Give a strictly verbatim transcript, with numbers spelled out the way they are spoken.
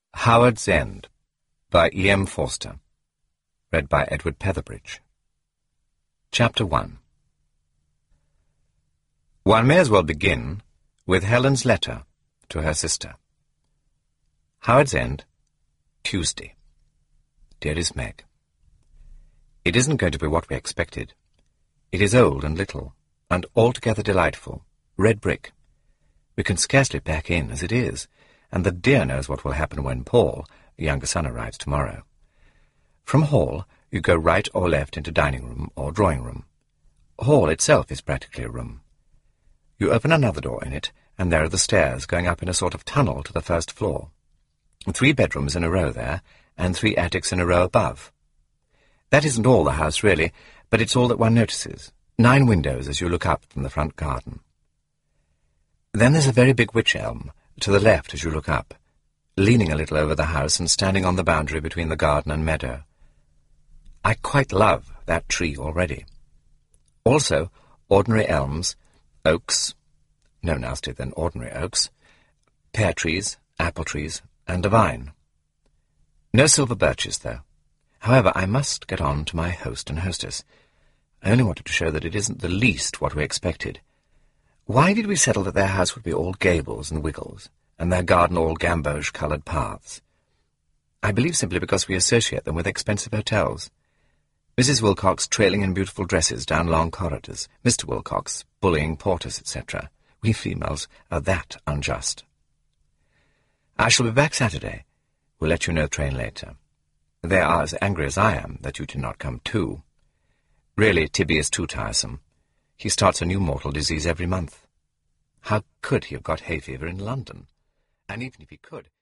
Howard's End by E. M. Forster. Read by Edward Petherbridge. Chapter one. One may as well begin with Helen's letter to her sister. Howard's End, Tuesday. Dearest Meg, it isn't going to be what we expected. It is old and little, and altogether delightful, red brick. We can scarcely pack in as it is, and the dear knows what will happen when Paul, the younger son, arrives tomorrow. From hall, you go right or left into dining-room or drawing-room. Hall itself is practically a room. You open another door in it, and there are the stairs going up in a sort of tunnel to the first floor. Three bedrooms in a row there, and three attics in a row above. That isn't all the house, really, but it's all that one notices. Nine windows as you look up from the front garden. Then there's a very big wych elm, to the left as you look up, leaning a little over the house and standing on the boundary between the garden and meadow. I quite love that tree already. Also, ordinary elms, oaks, no nastier than ordinary oaks, pear trees, apple trees, and a vine. No silver birches, though. However, I must get on to my host and hostess. I only wanted to show that it isn't the least what we expected. Why did we settle that their house would be all gables and wiggles, and their garden all gamboge-coloured paths? I believe simply because we associate them with expensive hotels. Missus Wilcox trailing in beautiful dresses down long corridors, Mister Wilcox bullying porters, et cetera. We females are that unjust. I shall be back Saturday. We'll let you know the train later. They are as angry as I am that you did not come too. Really, Tibby is too tiresome. He starts a new mortal disease every month. How could he have got hay fever in London? And even if he could...